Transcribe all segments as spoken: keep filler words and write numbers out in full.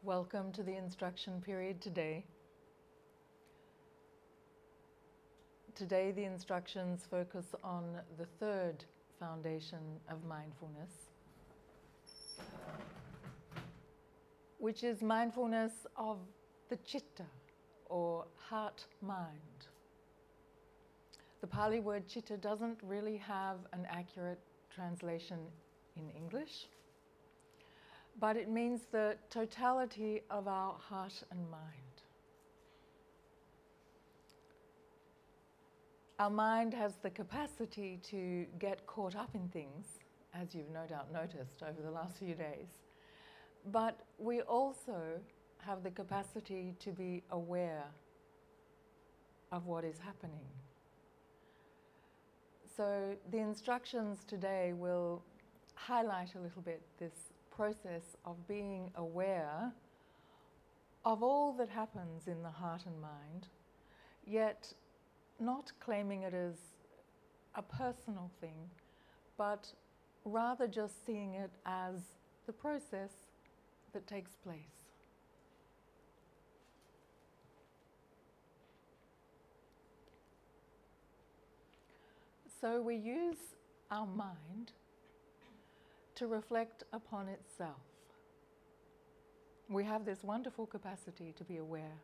Welcome to the instruction period today. Today the instructions focus on the third foundation of mindfulness, which is mindfulness of the citta, or heart-mind. The Pali word citta doesn't really have an accurate translation in English, but it means the totality of our heart and mind. Our mind has the capacity to get caught up in things, as you've no doubt noticed over the last few days, but we also have the capacity to be aware of what is happening. So the instructions today will highlight a little bit this process of being aware of all that happens in the heart and mind, yet not claiming it as a personal thing, but rather just seeing it as the process that takes place. So we use our mind to reflect upon itself. We have this wonderful capacity to be aware.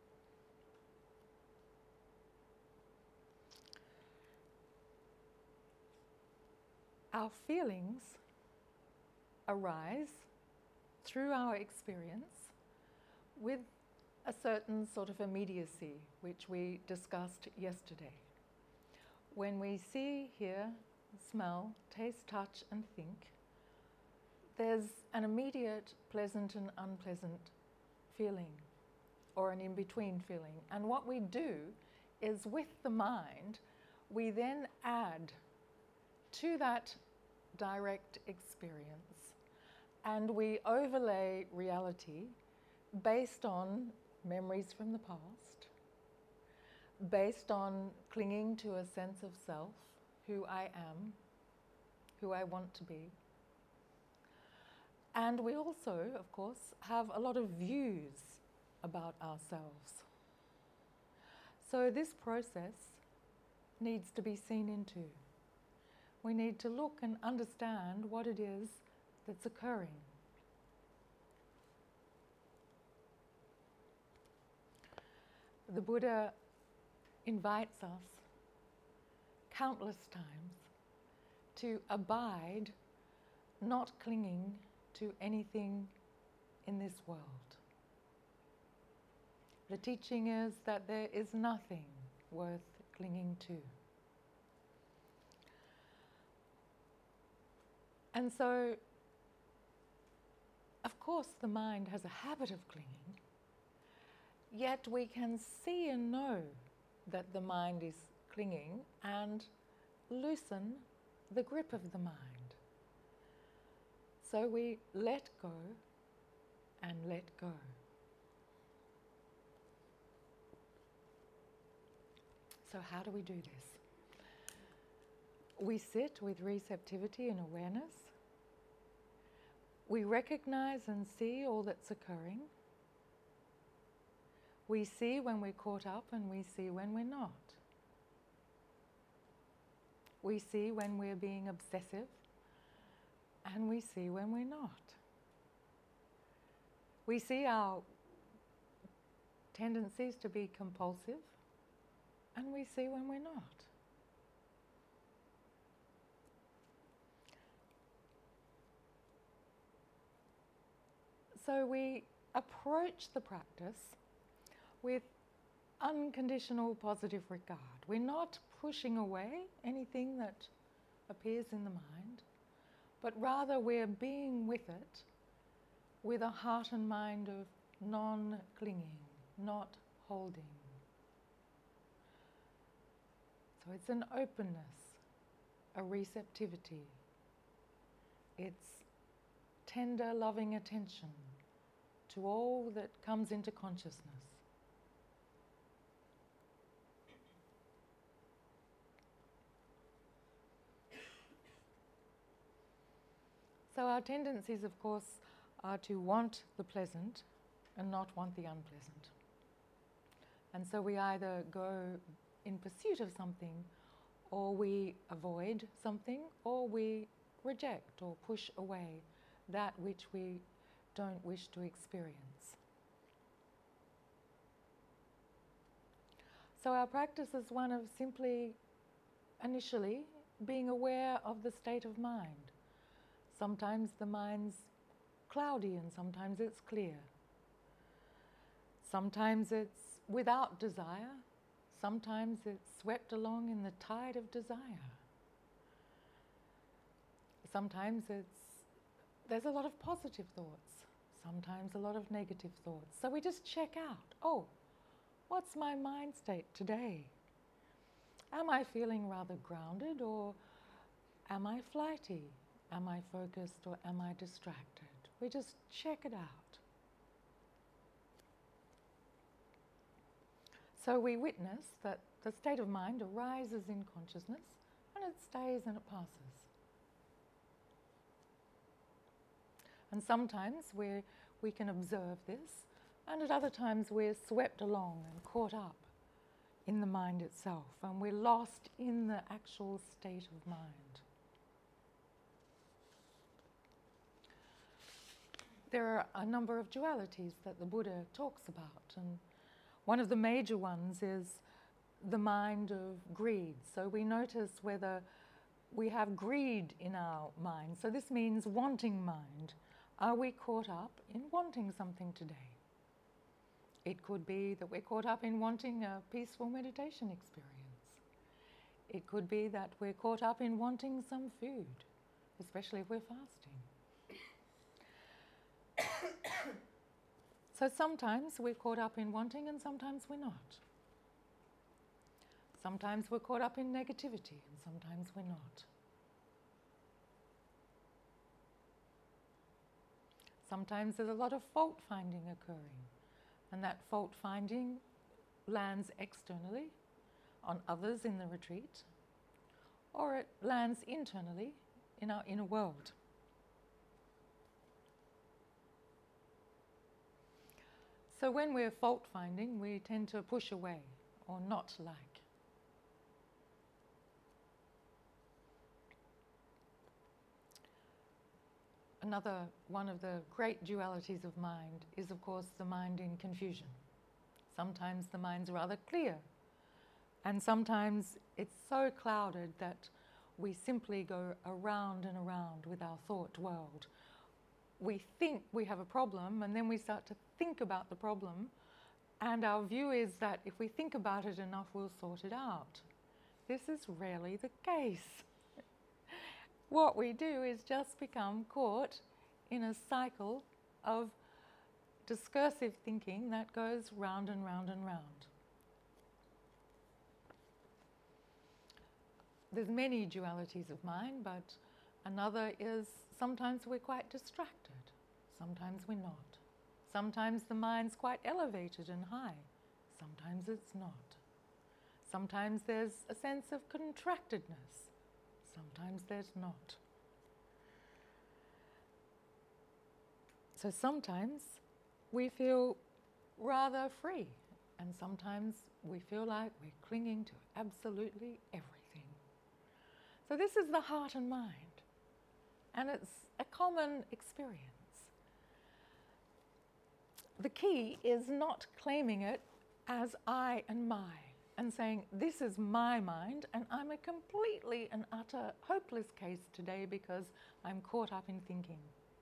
Our feelings arise through our experience with a certain sort of immediacy, which we discussed yesterday. When we see, hear, smell, taste, touch, and think, there's an immediate pleasant and unpleasant feeling, or an in-between feeling. And what we do is, with the mind, we then add to that direct experience, and we overlay reality based on memories from the past, based on clinging to a sense of self, who I am, who I want to be. And we also, of course, have a lot of views about ourselves. So this process needs to be seen into. We need to look and understand what it is that's occurring. The Buddha invites us countless times to abide, not clinging to anything in this world. The teaching is that there is nothing worth clinging to. And so, of course, the mind has a habit of clinging, yet we can see and know that the mind is clinging and loosen the grip of the mind. So we let go and let go. So how do we do this? We sit with receptivity and awareness. We recognize and see all that's occurring. We see when we're caught up and we see when we're not. We see when we're being obsessive and we see when we're not. We see our tendencies to be compulsive and we see when we're not. So we approach the practice with unconditional positive regard. We're not pushing away anything that appears in the mind, but rather we're being with it with a heart and mind of non-clinging, not holding. So it's an openness, a receptivity. It's tender, loving attention to all that comes into consciousness. So our tendencies, of course, are to want the pleasant, and not want the unpleasant. And so we either go in pursuit of something, or we avoid something, or we reject or push away that which we don't wish to experience. So our practice is one of simply, initially, being aware of the state of mind. Sometimes the mind's cloudy and sometimes it's clear. Sometimes it's without desire, sometimes it's swept along in the tide of desire. Sometimes it's, there's a lot of positive thoughts, sometimes a lot of negative thoughts. So we just check out, oh, what's my mind state today? Am I feeling rather grounded, or am I flighty? Am I focused, or am I distracted? We just check it out. So we witness that the state of mind arises in consciousness, and it stays and it passes. And sometimes we we can observe this, and at other times we're swept along and caught up in the mind itself, and we're lost in the actual state of mind. There are a number of dualities that the Buddha talks about, and one of the major ones is the mind of greed. So we notice whether we have greed in our mind. So this means wanting mind. Are we caught up in wanting something today? It could be that we're caught up in wanting a peaceful meditation experience. It could be that we're caught up in wanting some food, especially if we're fasting. So sometimes we're caught up in wanting and sometimes we're not. Sometimes we're caught up in negativity and sometimes we're not. Sometimes there's a lot of fault finding occurring, and that fault finding lands externally on others in the retreat, or it lands internally in our inner world. So when we're fault finding, we tend to push away or not like. Another one of the great dualities of mind is, of course, the mind in confusion. Sometimes the mind's rather clear, and sometimes it's so clouded that we simply go around and around with our thought world. We think we have a problem, and then we start to think about the problem, and our view is that if we think about it enough, we'll sort it out. This is rarely the case. What we do is just become caught in a cycle of discursive thinking that goes round and round and round. There's many dualities of mind, but another is sometimes we're quite distracted, sometimes we're not. Sometimes the mind's quite elevated and high, sometimes it's not. Sometimes there's a sense of contractedness, sometimes there's not. So sometimes we feel rather free, and sometimes we feel like we're clinging to absolutely everything. So this is the heart and mind, and it's a common experience. The key is not claiming it as I and my, and saying, this is my mind, and I'm a completely and utter hopeless case today because I'm caught up in thinking.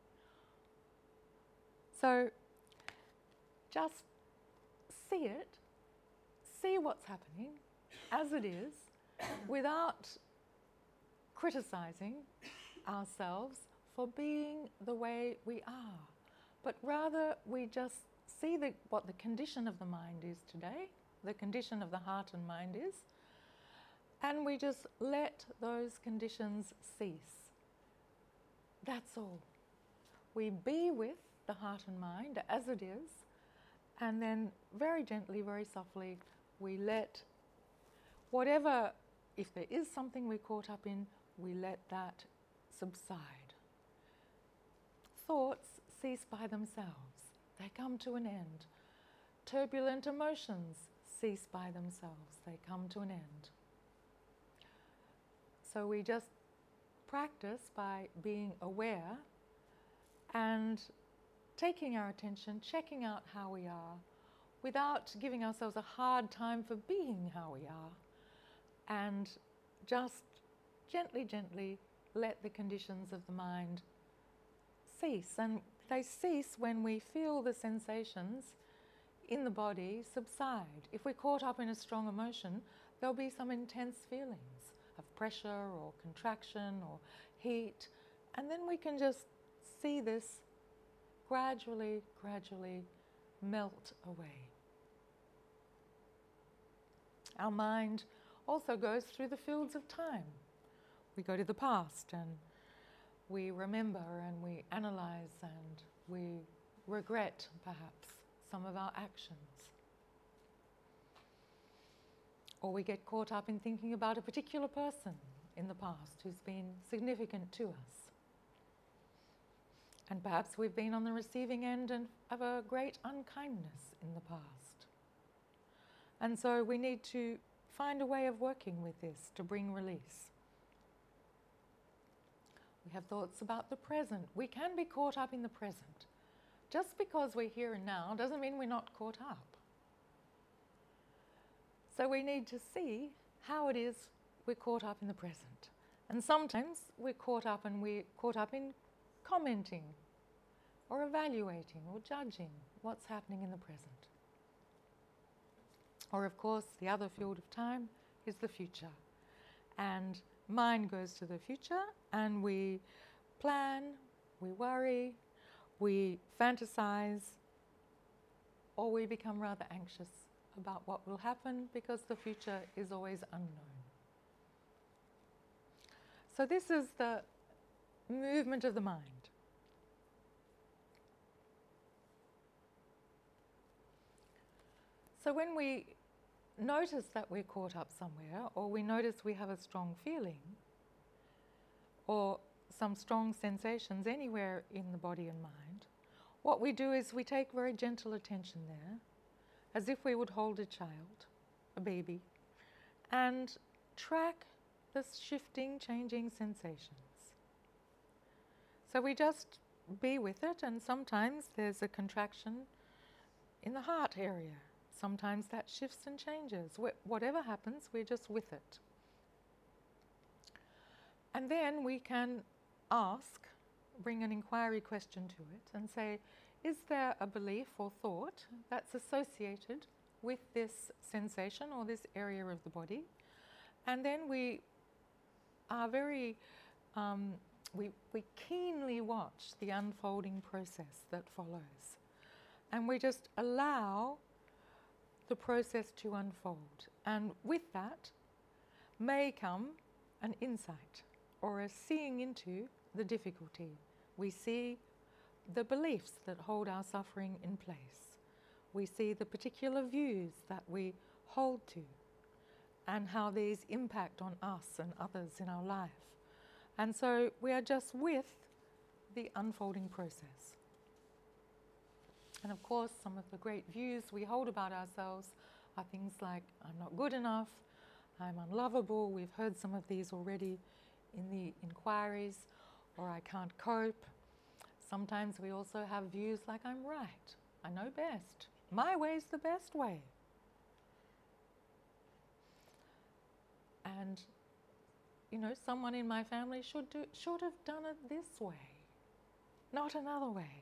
So just see it, see what's happening as it is, without criticizing ourselves for being the way we are, but rather we just see the, what the condition of the mind is today, the condition of the heart and mind is, and we just let those conditions cease. That's all. We be with the heart and mind as it is, and then very gently, very softly, we let whatever, if there is something we're caught up in, we let that subside. Thoughts cease by themselves. they come to an end. Turbulent emotions cease by themselves, they come to an end. So we just practice by being aware and taking our attention, checking out how we are, without giving ourselves a hard time for being how we are, and just gently, gently let the conditions of the mind cease. And they cease when we feel the sensations in the body subside. If we're caught up in a strong emotion, there'll be some intense feelings of pressure or contraction or heat, and then we can just see this gradually, gradually melt away. Our mind also goes through the fields of time. We go to the past and we remember and we analyze and we regret, perhaps, some of our actions. Or we get caught up in thinking about a particular person in the past who's been significant to us. And perhaps we've been on the receiving end of a great unkindness in the past. And so we need to find a way of working with this to bring release. We have thoughts about the present. We can be caught up in the present. Just because we're here and now doesn't mean we're not caught up. So we need to see how it is we're caught up in the present. And sometimes we're caught up and we're caught up in commenting or evaluating or judging what's happening in the present. Or of course, the other field of time is the future. And mind goes to the future and we plan, we worry, we fantasize, or we become rather anxious about what will happen because the future is always unknown. So this is the movement of the mind. So when we notice that we're caught up somewhere, or we notice we have a strong feeling, or some strong sensations anywhere in the body and mind, what we do is we take very gentle attention there, as if we would hold a child, a baby, and track the shifting, changing sensations. So we just be with it, and sometimes there's a contraction in the heart area. Sometimes that shifts and changes. Wh- whatever happens, we're just with it. And then we can ask, bring an inquiry question to it and say, is there a belief or thought that's associated with this sensation or this area of the body? And then we are very, um, we, we keenly watch the unfolding process that follows. And we just allow the process to unfold. And with that may come an insight or a seeing into the difficulty. We see the beliefs that hold our suffering in place. We see the particular views that we hold to and how these impact on us and others in our life. And so we are just with the unfolding process. And of course, some of the great views we hold about ourselves are things like, I'm not good enough, I'm unlovable. We've heard some of these already in the inquiries, or I can't cope. Sometimes we also have views like, I'm right, I know best, my way's the best way. And, you know, someone in my family should do, should have done it this way, not another way.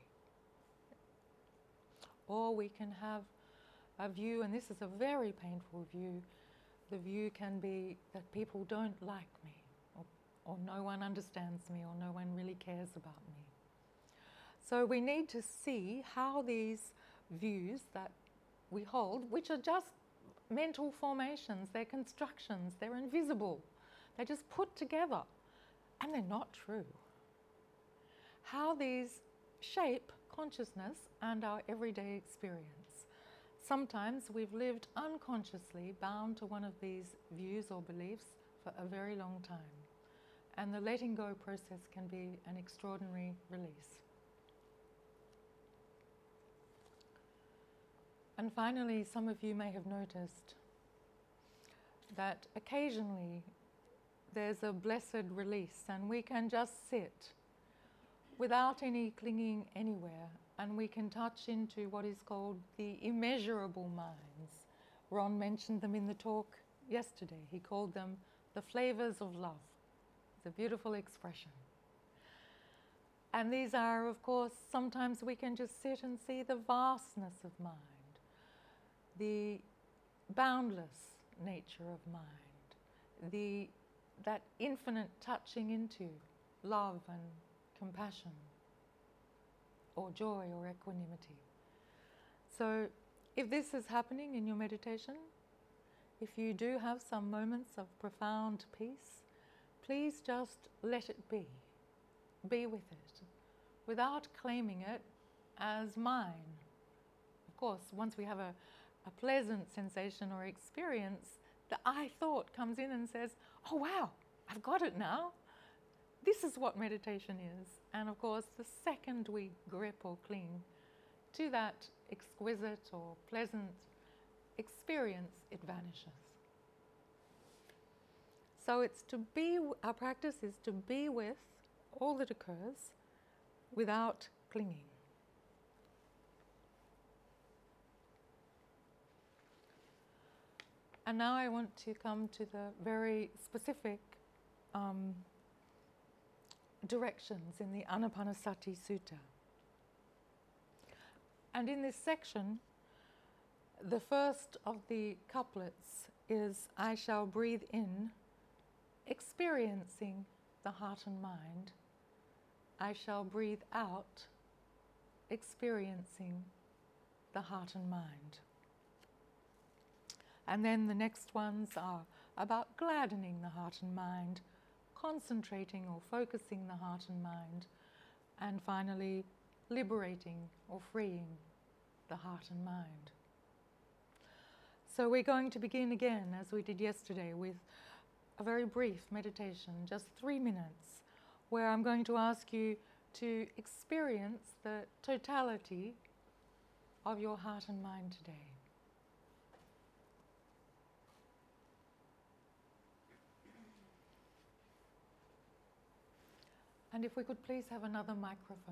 Or we can have a view, and this is a very painful view, the view can be that people don't like me, or, or no one understands me, or no one really cares about me. So we need to see how these views that we hold, which are just mental formations, they're constructions, they're invisible, they're just put together, and they're not true. How these shape consciousness and our everyday experience. Sometimes we've lived unconsciously bound to one of these views or beliefs for a very long time, and the letting go process can be an extraordinary release. And finally, some of you may have noticed that occasionally there's a blessed release and we can just sit without any clinging anywhere, and we can touch into what is called the immeasurable minds. Ron mentioned them in the talk yesterday. He called them the flavors of love. It's a beautiful expression. And these are, of course, sometimes we can just sit and see the vastness of mind, the boundless nature of mind, the, that infinite touching into love and compassion, or joy, or equanimity. So if this is happening in your meditation, if you do have some moments of profound peace, please just let it be. Be with it, without claiming it as mine. Of course, once we have a, a pleasant sensation or experience, the I thought comes in and says, oh wow, I've got it now. This is what meditation is. And of course, the second we grip or cling to that exquisite or pleasant experience, it vanishes. So it's to be, our practice is to be with all that occurs without clinging. And now I want to come to the very specific um, directions in the Anapanasati Sutta. And in this section, the first of the couplets is, I shall breathe in, experiencing the heart and mind. I shall breathe out, experiencing the heart and mind. And then the next ones are about gladdening the heart and mind, concentrating or focusing the heart and mind, and finally liberating or freeing the heart and mind. So we're going to begin again, as we did yesterday, with a very brief meditation, just three minutes, where I'm going to ask you to experience the totality of your heart and mind today. And if we could please have another microphone.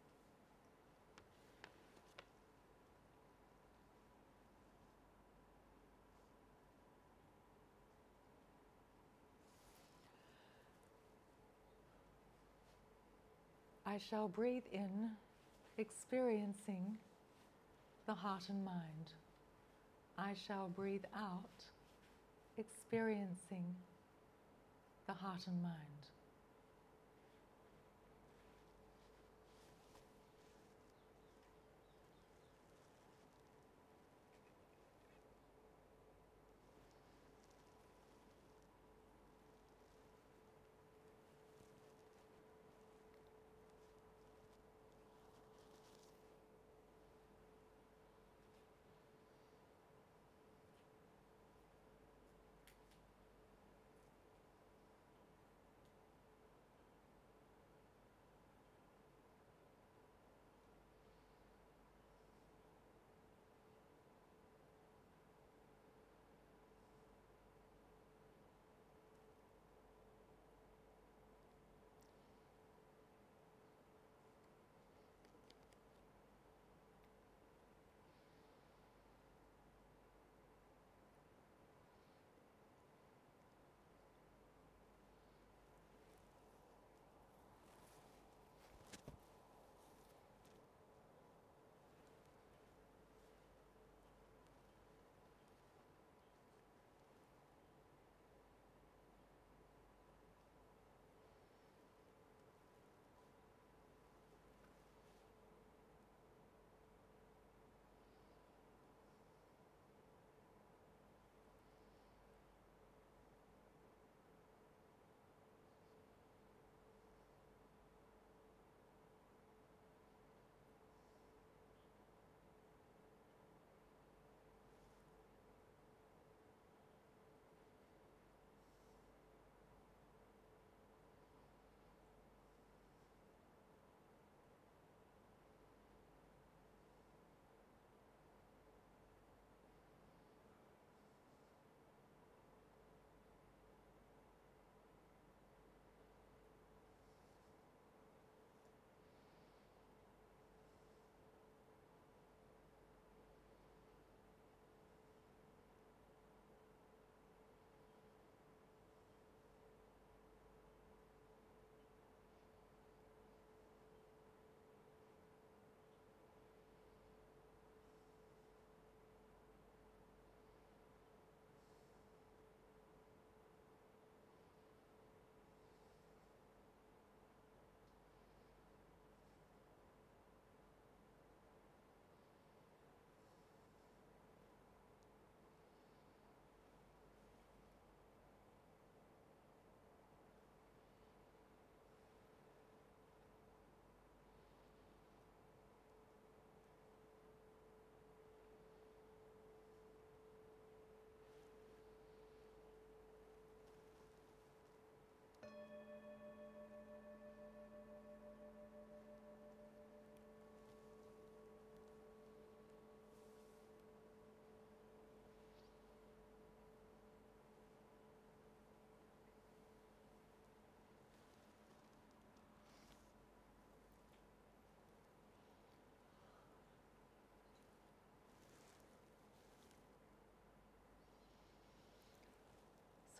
I shall breathe in, experiencing the heart and mind. I shall breathe out, experiencing the heart and mind.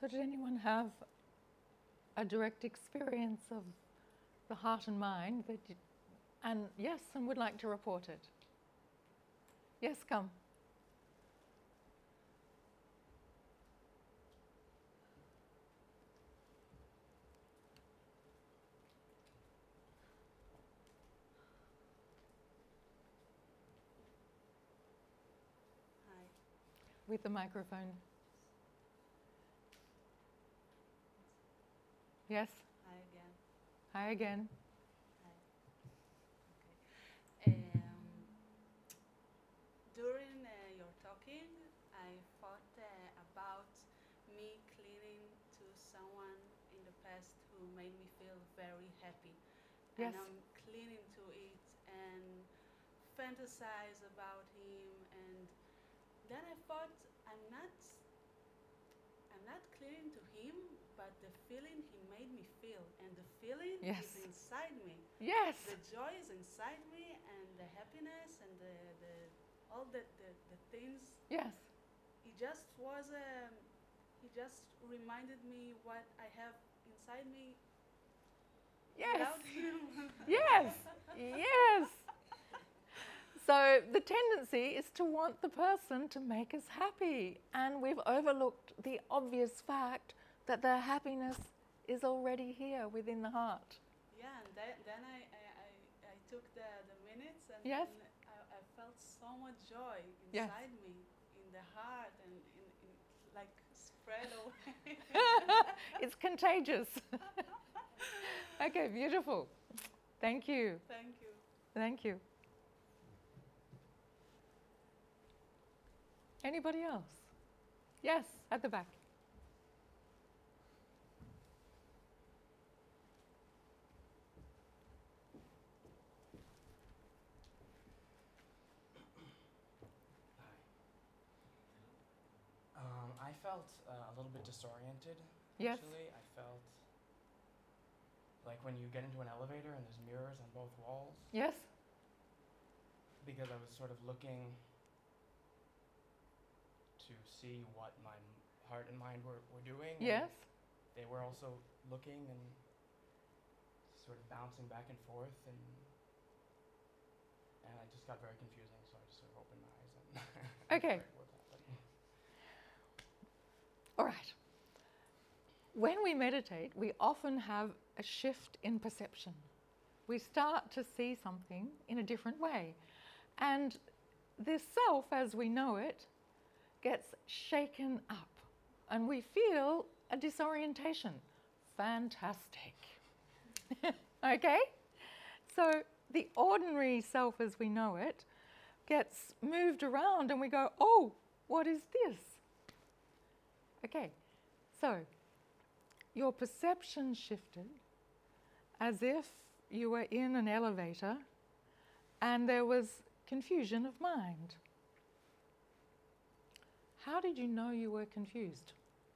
So did anyone have a direct experience of the heart and mind that you, and yes, and would like to report it? Yes, come. Hi. With the microphone. Yes. Hi again. Hi again. Hi. Okay. Um, during uh, your talking, I thought uh, about me clinging to someone in the past who made me feel very happy. Yes. And I'm clinging to it and fantasize about him. And then I thought I'm not I'm not clinging to him, but the feeling he made me feel, and the feeling Yes. is inside me. Yes. The joy is inside me, and the happiness, and the, the all the, the, the things. Yes. It just was um, he just reminded me what I have inside me Yes. without him. Yes. Yes. So the tendency is to want the person to make us happy, and we've overlooked the obvious fact that the happiness is already here within the heart. Yeah, and then, then I, I, I, I took the, the minutes and, Yes. and I, I felt so much joy Yes. inside me, in the heart, and in, in like spread away. It's contagious. Okay, beautiful. Thank you. Thank you. Thank you. Anybody else? Yes, at the back. Um, I felt uh, a little bit disoriented. Yes. Actually, I felt like when you get into an elevator and there's mirrors on both walls. Yes. Because I was sort of looking to see what my m- heart and mind were, were doing. and Yes. They were also looking and sort of bouncing back and forth, and and it just got very confusing. So I just sort of opened my eyes and. Okay. what happened. All right. When we meditate, we often have a shift in perception. We start to see something in a different way. And this self, as we know it, gets shaken up. And we feel a disorientation. Fantastic. Okay? So the ordinary self, as we know it, gets moved around and we go, oh, what is this? Okay, so your perception shifted as if you were in an elevator and there was confusion of mind. How did you know you were confused?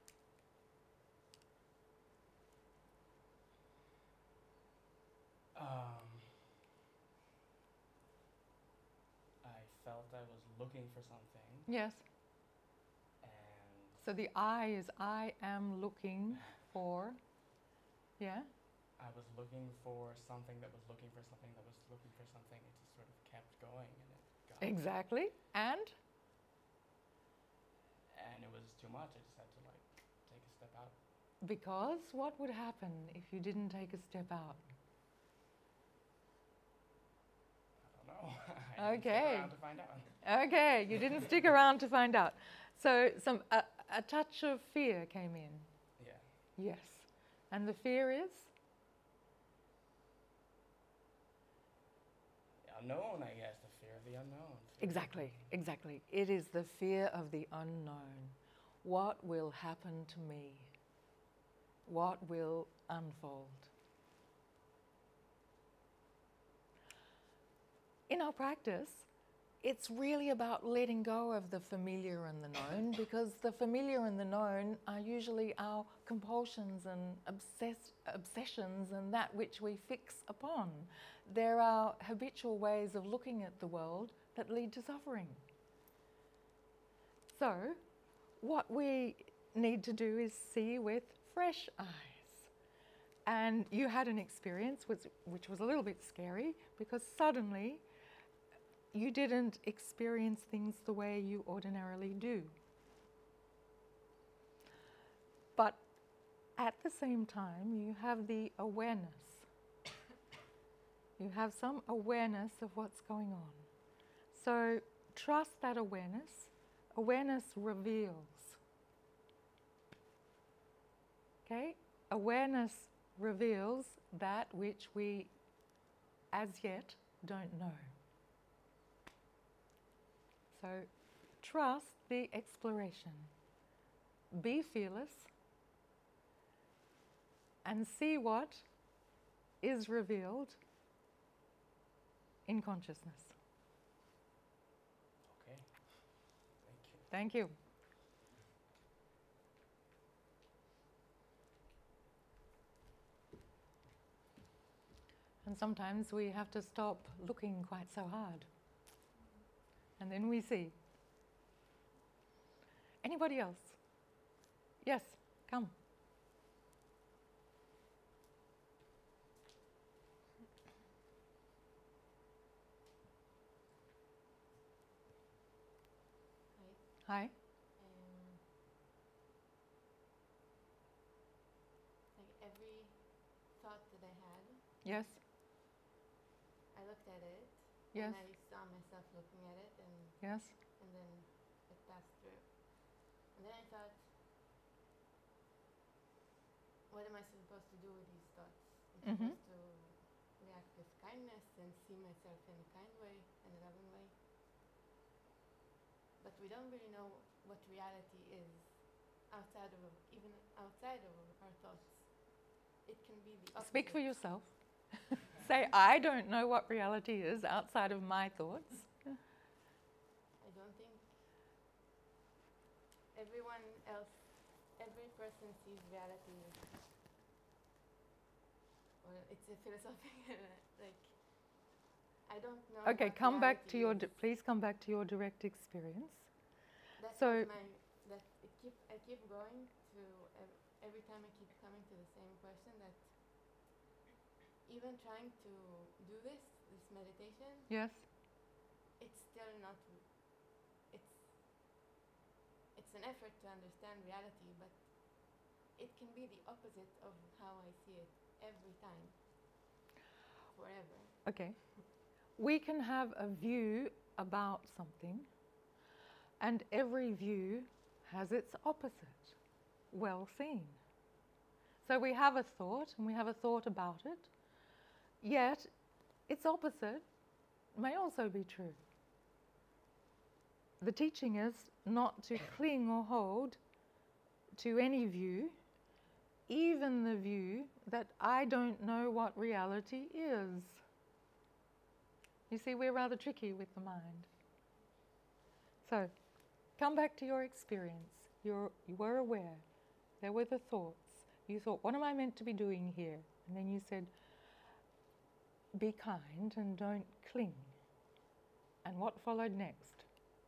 Um, I felt I was looking for something, Yes. and So the I is I am looking for. Yeah? I was looking for something that was looking for something that was looking for something. It just sort of kept going, and it got Exactly. And? and it was too much. I just had to like take a step out. Because what would happen if you didn't take a step out? I don't know. I didn't stick Okay. around to find out. Okay, you didn't stick around to find out. So some a, a touch of fear came in. Yeah. Yes. And the fear is? The unknown, I guess. The fear of the unknown. Exactly, exactly. It is the fear of the unknown. What will happen to me? What will unfold? In our practice, it's really about letting go of the familiar and the known, because the familiar and the known are usually our compulsions and obsess- obsessions and that which we fix upon. They're our habitual ways of looking at the world that lead to suffering. So, what we need to do is see with fresh eyes. And you had an experience which, which was a little bit scary because suddenly you didn't experience things the way you ordinarily do. But at the same time, you have the awareness. You have some awareness of what's going on. So trust that awareness. Awareness reveals. Okay? Awareness reveals that which we as yet don't know. So trust the exploration. Be fearless and see what is revealed in consciousness. Okay. Thank you. Thank you. And sometimes we have to stop looking quite so hard. And then we see. Anybody else? Yes, come. Hi. Um, like every thought that I had, Yes. I looked at it, Yes. and I saw myself looking at it, and Yes. and then it passed through. And then I thought, what am I supposed to do with these thoughts? I'm Mhm. supposed to react with kindness and see myself in a kind way, in a loving way. But we don't really know what reality is outside of, even outside of our thoughts. It can be the opposite. Speak for yourself. Say, I don't know what reality is outside of my thoughts. I don't think everyone else, every person sees reality. Well, it's a philosophical, like, I don't know. Okay, what come back to reality your, is. di- please come back to your direct experience. That so- was my, that it keep, I keep going to, ev- every time I keep coming to the same question, that even trying to do this, this meditation, Yes. it's still not, it's, it's an effort to understand reality, but it can be the opposite of how I see it every time, forever. Okay. We can have a view about something, and every view has its opposite. Well seen. So we have a thought, and we have a thought about it, yet its opposite may also be true. The teaching is not to cling or hold to any view, even the view that I don't know what reality is. You see, we're rather tricky with the mind. So, come back to your experience. You're, you were aware. There were the thoughts. You thought, what am I meant to be doing here? And then you said, be kind and don't cling. And what followed next?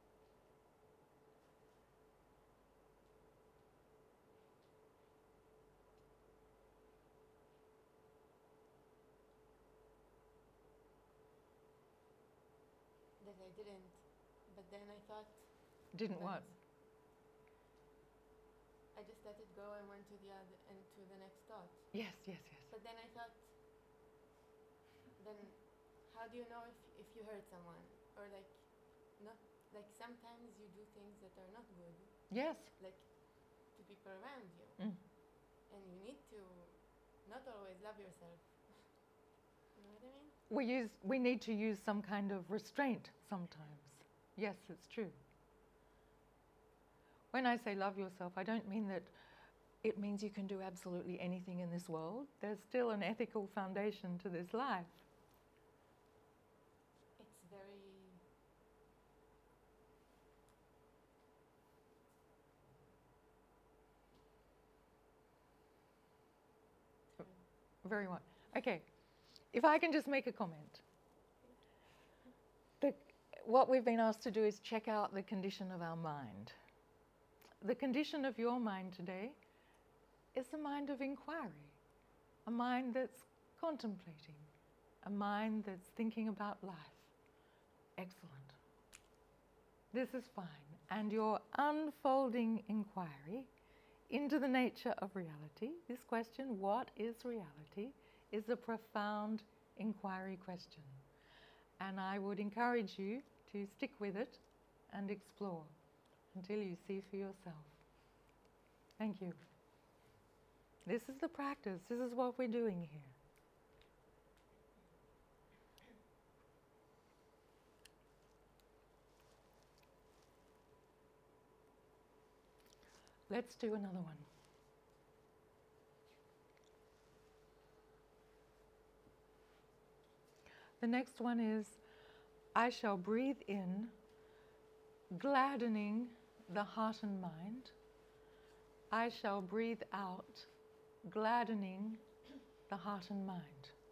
That I didn't, but then I thought, Didn't but what? I just let it go and went to the other and to the next thought. Yes, yes, yes. But then I thought, then how do you know if if you hurt someone, or like not, like sometimes you do things that are not good, Yes. like to people around you, Mm. and you need to not always love yourself. You know what I mean? We use. We need to use some kind of restraint sometimes. Yes, it's true. When I say love yourself, I don't mean that it means you can do absolutely anything in this world. There's still an ethical foundation to this life. It's very Very well. Okay, if I can just make a comment. The, what we've been asked to do is check out the condition of our mind. the condition of your mind today is a mind of inquiry, a mind that's contemplating, a mind that's thinking about life. Excellent. This is fine. And your unfolding inquiry into the nature of reality, this question, what is reality, is a profound inquiry question. And I would encourage you to stick with it and explore until you see for yourself. Thank you. This is the practice. This is what we're doing here. Let's do another one. The next one is, I shall breathe in, gladdening the heart and mind. I shall breathe out, gladdening the heart and mind.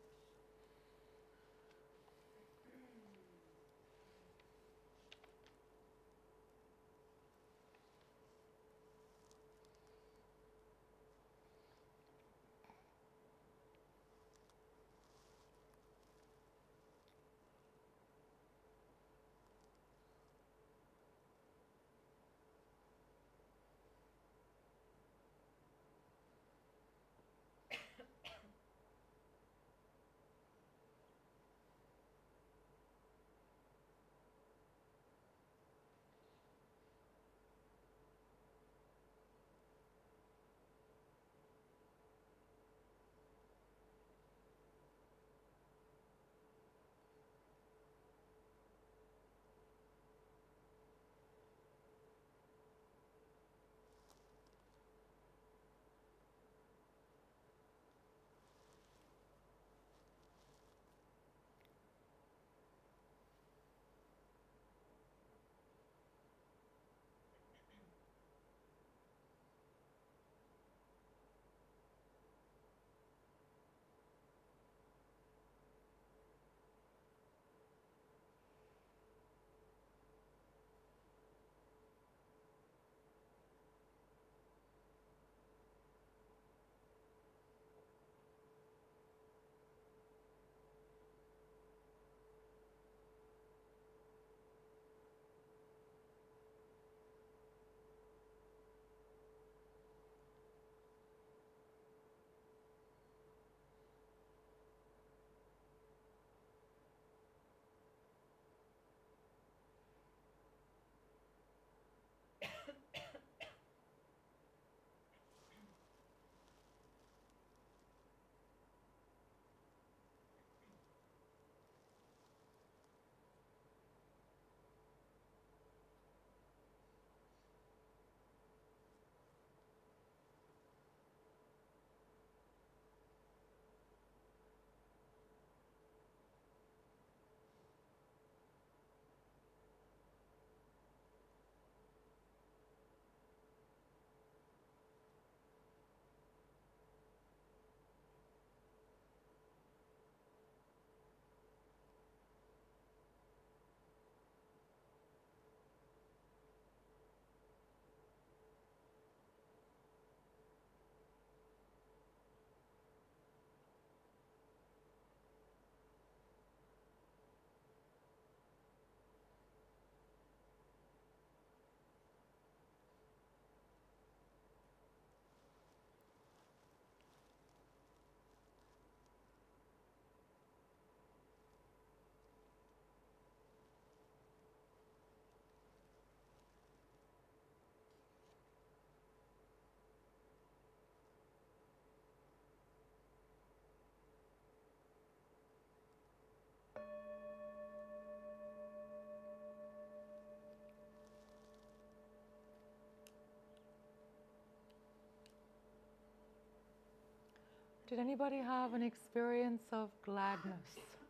Did anybody have an experience of gladness,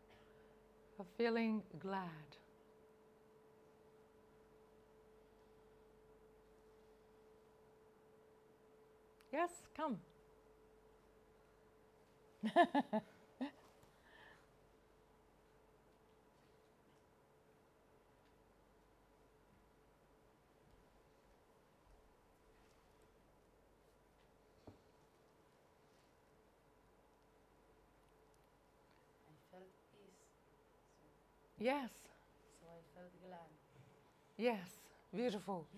of feeling glad? Yes, come. Yes, So I felt glad. yes, beautiful.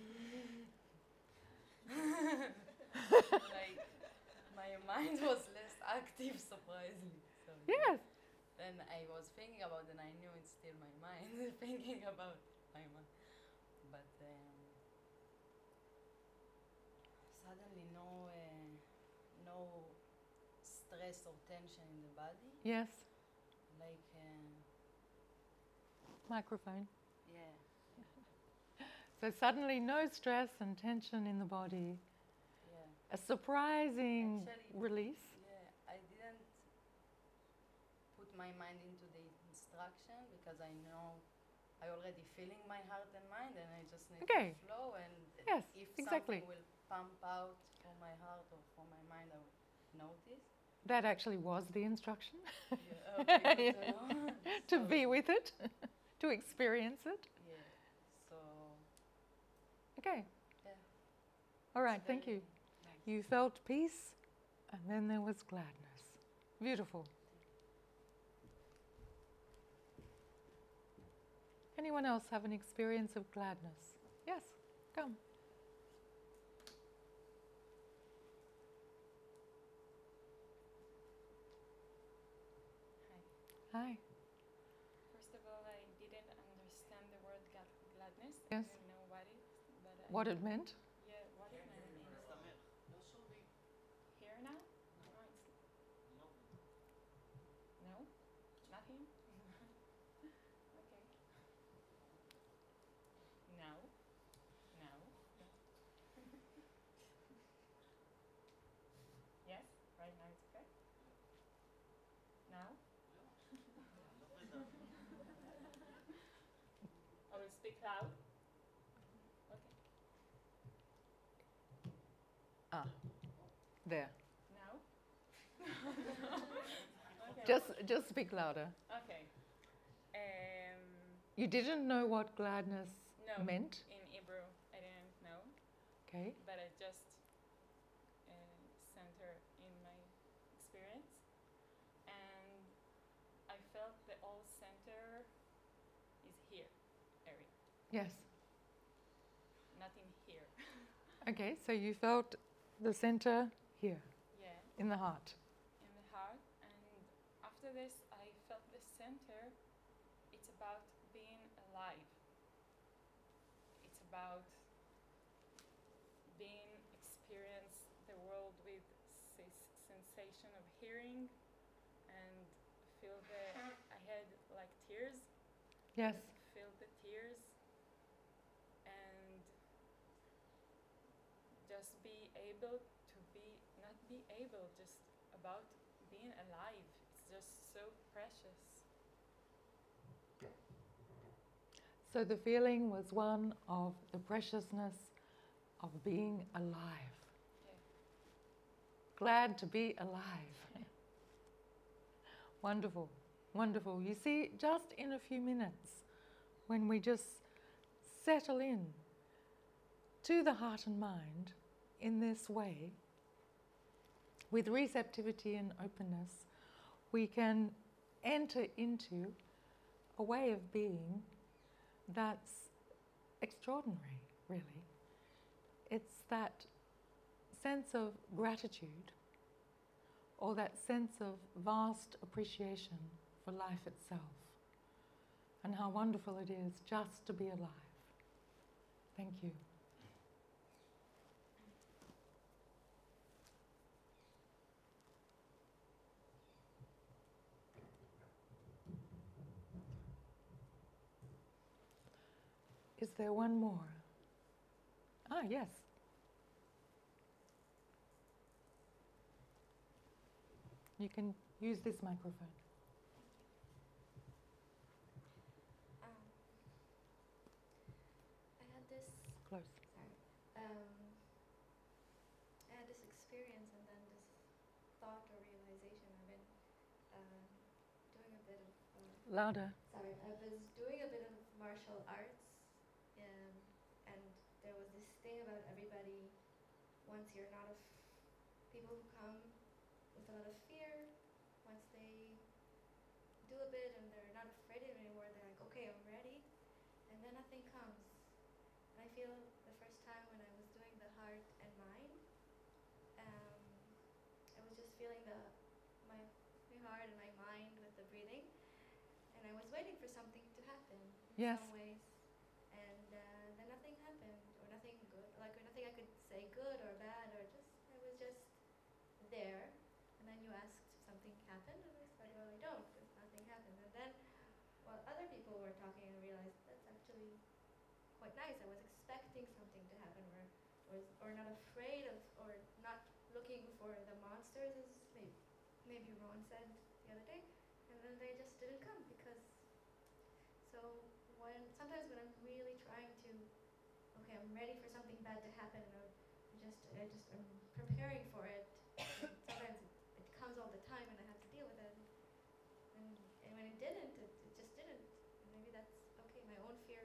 Like my mind was less active, surprisingly. So Yes, then I was thinking about, and I knew it's still my mind thinking about my mind. But um, suddenly, no, uh, no stress or tension in the body. yes, Like, uh, microphone. yeah, So suddenly no stress and tension in the body. yeah. A surprising Actually, release. Yeah, I didn't put my mind into the instruction because I know I already feeling my heart and mind, and I just need Okay. to flow. And Yes, if exactly. something will pump out from my heart or from my mind, I will notice. That actually was the instruction. Yeah, okay, good to know. To So, be with it, to experience it. Yeah, so Okay, yeah. all right, it's thank very you. nice. You felt peace, and then there was gladness. Beautiful. Anyone else have an experience of gladness? Yes, come. Hi. Hi. First of all, I didn't understand the word ga- gladness. Yes. I didn't know what it. But I, What it meant? Yeah, what it meant. Here now? No, it's no, not him. Okay. No, no, no. Yes, right now it's okay. Now. I will speak loud. Okay. Ah, there. Now. Okay. Just, just speak louder. Okay. Um. You didn't know what gladness No. meant? In Hebrew, I didn't know, Okay. but I just uh, center in my experience, and I felt the whole center is here area, Yes. nothing here. Okay, so you felt the center here, Yeah, in the heart. in the heart, and after this, I felt the center. It's about being alive. It's about being experience the world with this sensation of hearing and feel the I had like tears, Yes. feel the tears and just be able to be not be able just about being alive. It's just so precious. So the feeling was one of the preciousness of being alive. Yeah. Glad to be alive. Wonderful, wonderful. You see, just in a few minutes, when we just settle in to the heart and mind in this way, with receptivity and openness, we can enter into a way of being that's extraordinary, really. It's that sense of gratitude, or that sense of vast appreciation for life itself, and how wonderful it is just to be alive. Thank you. Is there one more? Ah, yes. You can use this microphone. Um, I had this, Close. sorry, um, I had this experience and then this thought or realization. I've been um, doing a bit of, uh, Louder. sorry, I was doing a bit of martial arts, um, and there was this thing about everybody, once you're not af- people who come with a lot of fear, once they do a bit and they're not afraid of it anymore, they're like, okay, I'm ready, and then nothing comes. And I feel the first time when I was doing the heart and mind, um, I was just feeling the my, my heart and my mind with the breathing, and I was waiting for something to happen in Yes. some ways, and uh, then nothing happened, or nothing good, like or nothing I could say good or bad, or just I was just there. And then you asked if something happened, and I said, well, I don't, because nothing happened. And then, while other people were talking, I realized that's actually quite nice. I was expecting something to happen, or or, or not afraid of, or not looking for the monsters, as maybe, maybe Ron said the other day. And then they just didn't come because. So when sometimes when I'm really trying to, okay, I'm ready for something bad to happen, and I'm just I just I'm preparing for it. And sometimes it, it comes all the time, and I have to deal with it. And and when it didn't, it, it just didn't. And maybe that's okay. My own fear.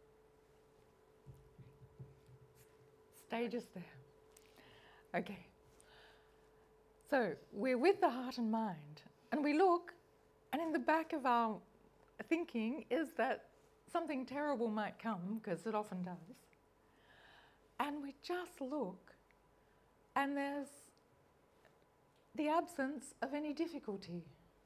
Stay just there. Okay. So we're with the heart and mind, and we look, and in the back of our thinking is that something terrible might come, because it often does. And we just look, and there's the absence of any difficulty.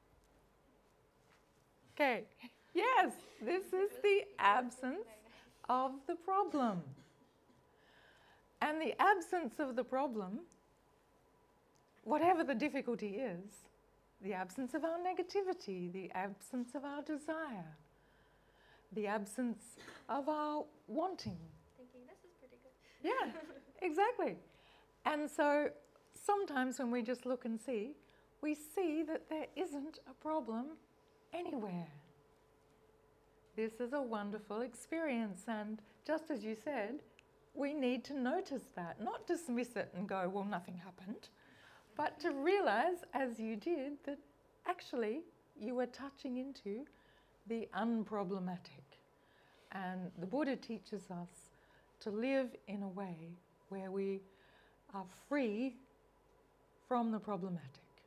Okay, yes, this is the absence of the problem. And the absence of the problem, whatever the difficulty is, the absence of our negativity, the absence of our desire, the absence of our wanting. Thinking this is pretty good. Yeah, exactly. And so sometimes when we just look and see, we see that there isn't a problem anywhere. This is a wonderful experience, and just as you said, we need to notice that, not dismiss it and go, well, nothing happened, but to realize, as you did, that actually you were touching into the unproblematic. And the Buddha teaches us to live in a way where we are free from the problematic.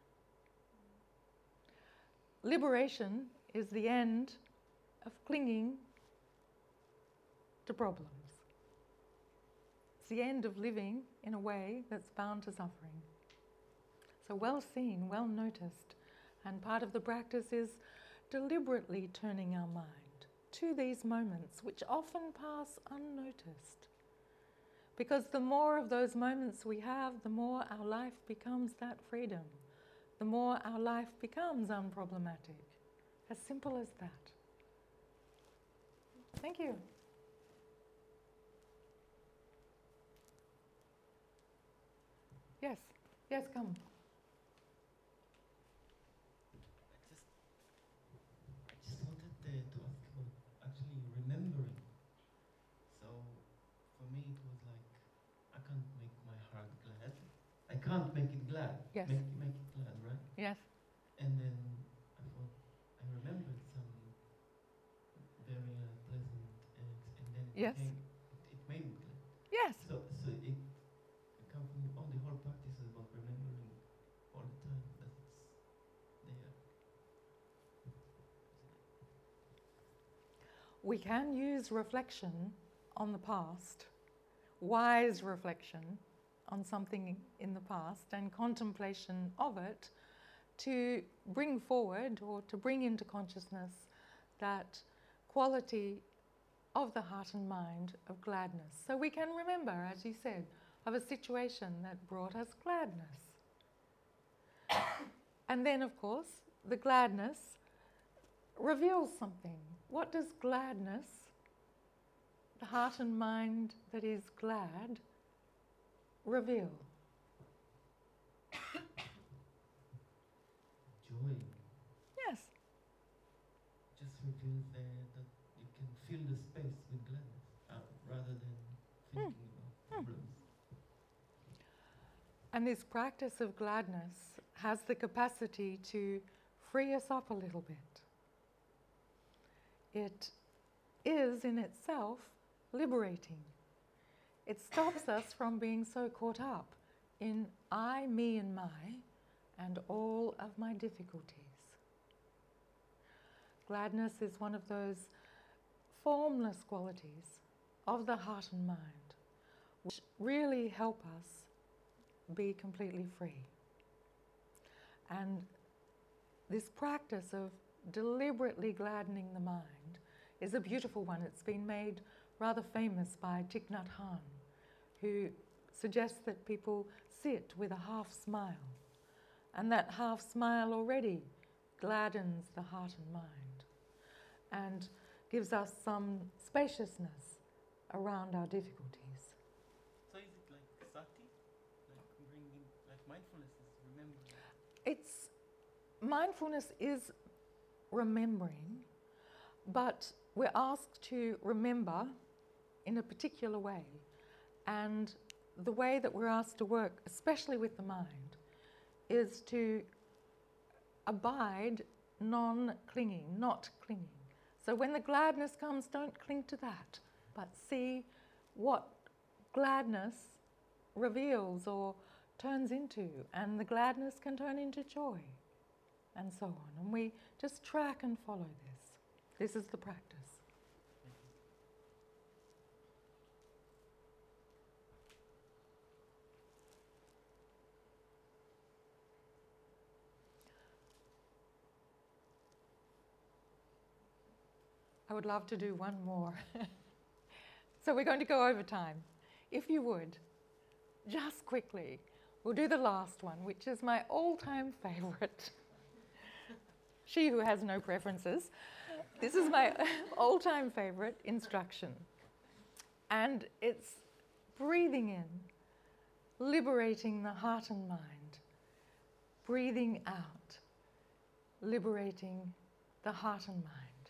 Liberation is the end of clinging to problems. It's the end of living in a way that's bound to suffering. So well seen, well noticed. And part of the practice is deliberately turning our mind to these moments, which often pass unnoticed. Because the more of those moments we have, the more our life becomes that freedom. The more our life becomes unproblematic. As simple as that. Thank you. Yes, yes, come. I just wanted uh, to ask about actually remembering. So for me it was like, I can't make my heart glad. I can't make it glad. Yes. Make, make it glad, right? Yes. And then I thought, I remembered some very uh, pleasant acts, and then it, Yes. became, it, it made me glad. Yes. So, so it, it comes from all the whole practice is about remembering all the time that it's there. We can use reflection on the past, wise reflection on something in the past, and contemplation of it to bring forward or to bring into consciousness that quality of the heart and mind of gladness. So we can remember, as you said, of a situation that brought us gladness. And then, of course, the gladness reveals something. What does gladness, the heart and mind that is glad, reveal? Joy Yes. just reveals uh, that you can fill the space with gladness uh, rather than thinking about problems. And this practice of gladness has the capacity to free us up a little bit. It is in itself liberating. It stops us from being so caught up in I, me, and my, and all of my difficulties. Gladness is one of those formless qualities of the heart and mind, which really help us be completely free. And this practice of deliberately gladdening the mind is a beautiful one. It's been made rather famous by Thich Nhat Hanh, who suggests that people sit with a half smile, and that half smile already gladdens the heart and mind and gives us some spaciousness around our difficulties. So is it like sati? Like bringing, like mindfulness is remembering? It's mindfulness is remembering, but we're asked to remember in a particular way. And the way that we're asked to work, especially with the mind, is to abide non-clinging, not clinging. So when the gladness comes, don't cling to that, but see what gladness reveals or turns into, and the gladness can turn into joy, and so on. And we just track and follow this. This is the practice. I would love to do one more. So we're going to go over time. If you would, just quickly, we'll do the last one, which is my all-time favorite. She who has no preferences. This is my all-time favorite instruction. And it's breathing in, liberating the heart and mind. Breathing out, liberating the heart and mind.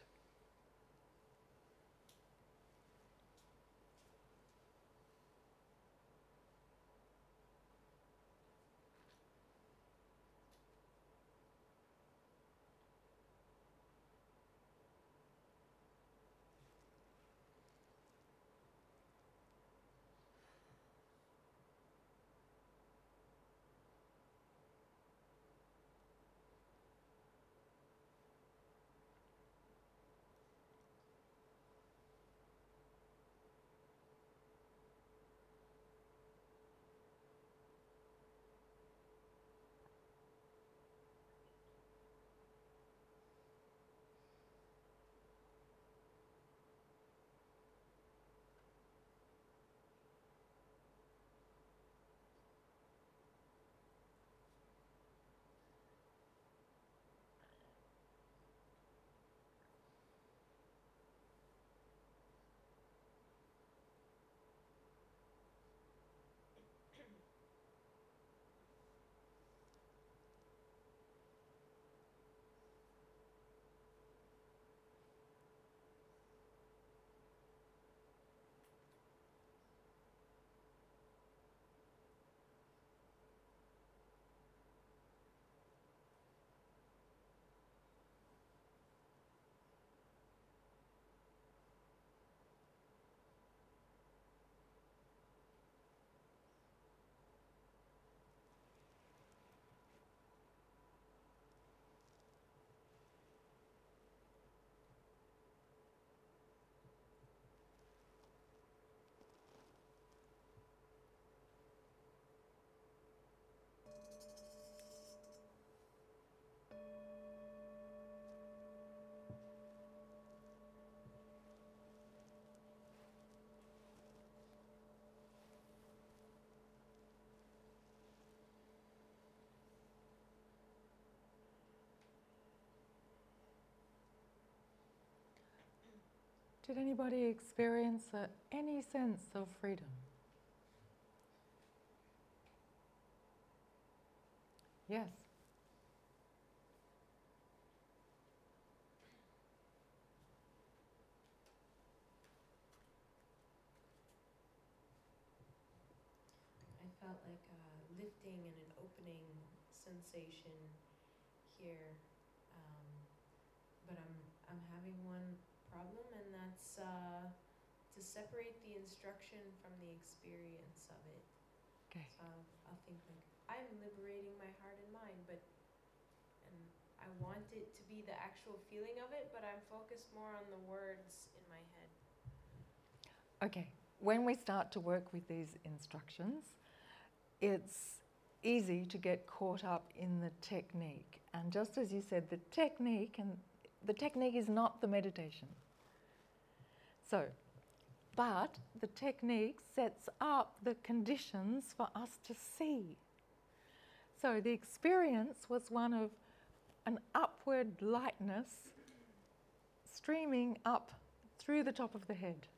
Did anybody experience uh, any sense of freedom? Yes. I felt like a lifting and an opening sensation here, um, but I'm I'm having one problem, and that's uh, to separate the instruction from the experience of it. Okay. So I'll, I'll think like I'm liberating my heart and mind, but and I want it to be the actual feeling of it, but I'm focused more on the words in my head. Okay, when we start to work with these instructions, it's easy to get caught up in the technique. And just as you said, the technique and the technique is not the meditation. So, but the technique sets up the conditions for us to see. So the experience was one of an upward lightness streaming up through the top of the head.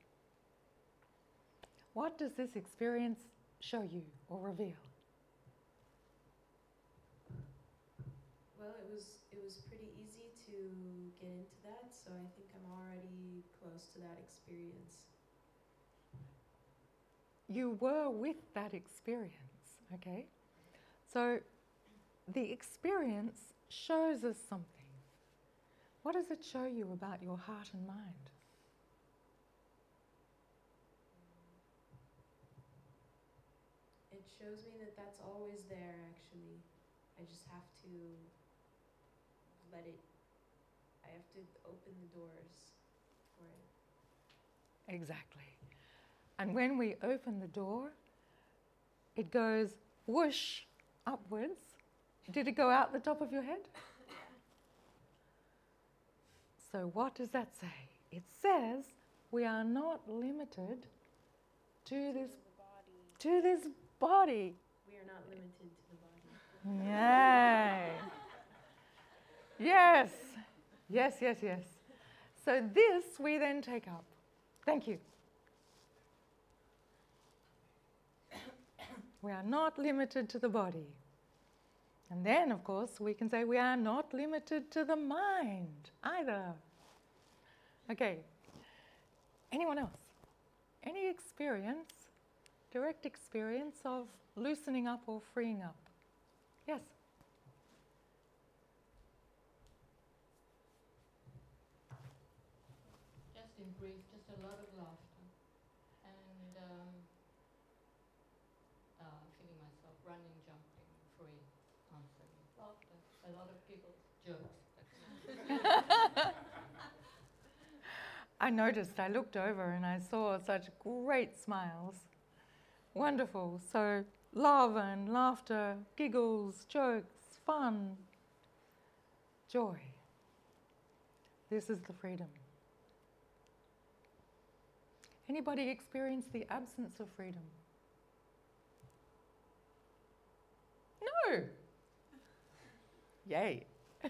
What does this experience show you or reveal? Well, it was it was pretty easy to get into that, so I think I'm already close to that experience. You were with that experience, okay? So the experience shows us something. What does it show you about your heart and mind? It shows me that that's always there, actually. I just have to let it, I have to open the doors for it. Exactly. And when we open the door, it goes whoosh upwards. Did it go out the top of your head? So what does that say? It says we are not limited to this to this body. We are not limited to the body. Yay. Yes. Yes, yes, yes. So this we then take up. Thank you. We are not limited to the body. And then, of course, we can say we are not limited to the mind either. Okay. Anyone else? Any experience, direct experience of loosening up or freeing up? Yes? Just in brief, just a lot of laughter. And um, uh, feeling myself running, jumping, free, answering. Laughter, a lot of giggles, jokes. I noticed, I looked over and I saw such great smiles. Wonderful. So, love and laughter, giggles, jokes, fun, joy. This is the freedom. Anybody experience the absence of freedom? No. Yay.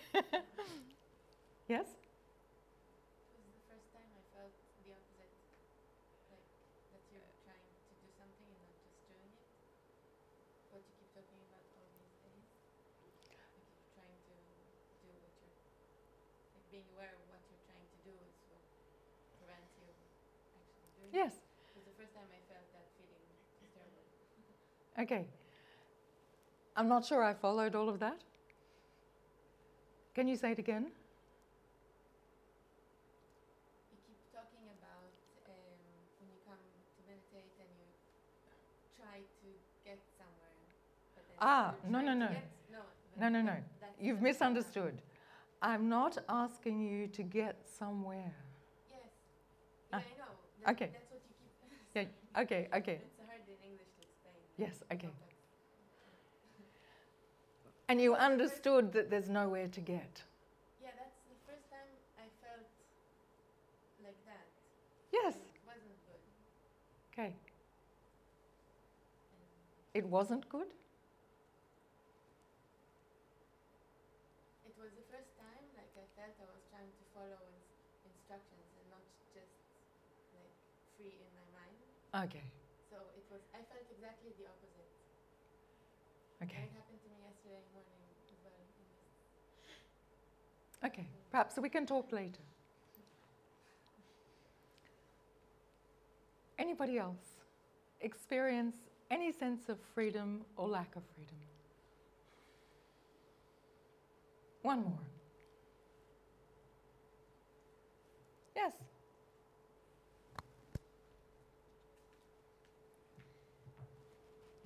Yes? It was the first time I felt the opposite. Like that you're trying to do something and not just doing it. What you keep talking about all these days. Like you're trying to do what you're, like being aware of what you're trying to do is what prevents you actually doing Yes. it. It was the first time I felt that feeling. It was terrible. Okay. I'm not sure I followed all of that. Can you say it again? You keep talking about um, when you come to meditate and you try to get somewhere. But then Ah, you're no, no, trying to no. get- no. but No, no, no. that's You've the- misunderstood. I'm not asking you to get somewhere. Yes. Ah, Yeah, I know. That, okay. That's what you keep Yeah, saying. okay, okay. It's hard in English to explain. Yes, the okay. complex. And you understood that there's nowhere to get. Yeah, that's the first time I felt like that. Yes. And it wasn't good. Okay. And It wasn't good? it was the first time like I felt I was trying to follow ins- instructions and not just like free in my mind. Okay. So it was, I felt exactly the opposite. Okay. And it happened to me yesterday morning as well. in this- Okay. Perhaps we can talk later. Anybody else experience any sense of freedom or lack of freedom? One more. Yes.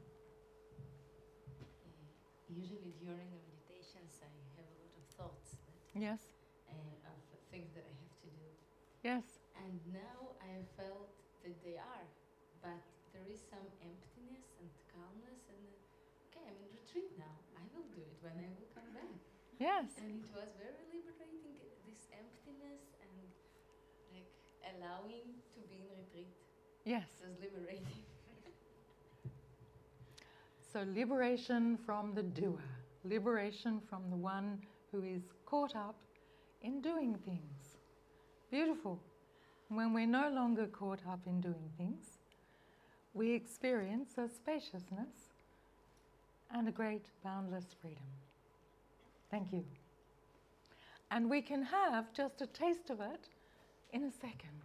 Usually during the meditations I have a lot of thoughts, Yes. uh, of things that I have to do. Yes. And now I have felt that they are, but there is some emptiness and calmness and uh, okay, I'm in retreat now. I will do it when I will come back. Yes. And it was very liberating, this emptiness and like allowing to be in retreat. Yes. It was liberating. So liberation from the doer, liberation from the one who is caught up in doing things. Beautiful. When we're no longer caught up in doing things, we experience a spaciousness and a great boundless freedom. Thank you. And we can have just a taste of it in a second.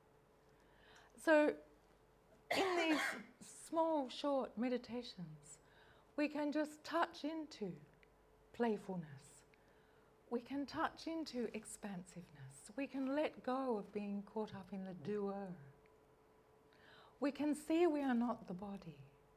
So in these small, short meditations, we can just touch into playfulness. We can touch into expansiveness. We can let go of being caught up in the doer. We can see we are not the body.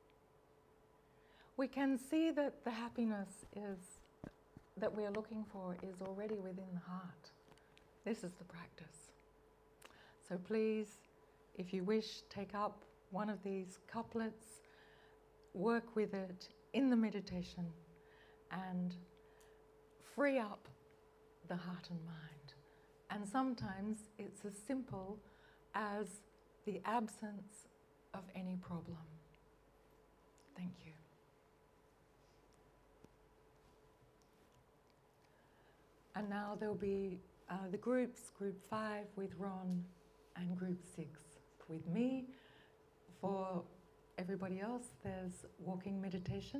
We can see that the happiness is that we are looking for is already within the heart. This is the practice. So please, if you wish, take up one of these couplets, work with it in the meditation, and free up the heart and mind. And sometimes it's as simple as the absence of any problem. Thank you. And now there'll be uh, the groups, group five with Ron and group six with me. For everybody else, there's walking meditation,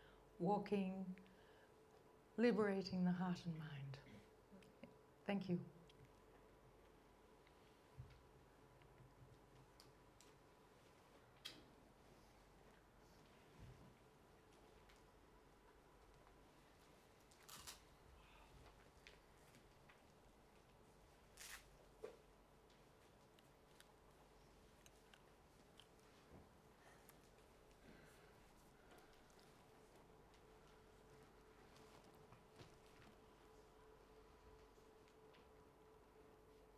walking, liberating the heart and mind. Thank you.